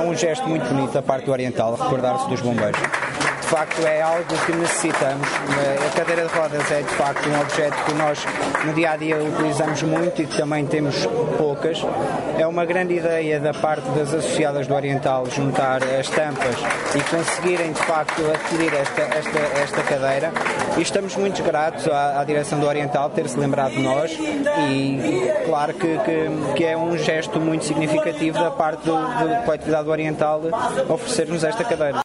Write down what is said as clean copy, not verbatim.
um gesto muito bonito da parte do Oriental, recordar-se dos bombeiros. De facto é algo que necessitamos. A cadeira de rodas é de facto um objeto que nós no dia a dia utilizamos muito e que também temos poucas. É uma grande ideia da parte das associadas do Oriental juntar as tampas e conseguirem de facto adquirir esta cadeira, e estamos muito gratos à direção do Oriental ter-se lembrado de nós, e claro que é um gesto muito significativo da parte da coletividade do Oriental oferecer-nos esta cadeira.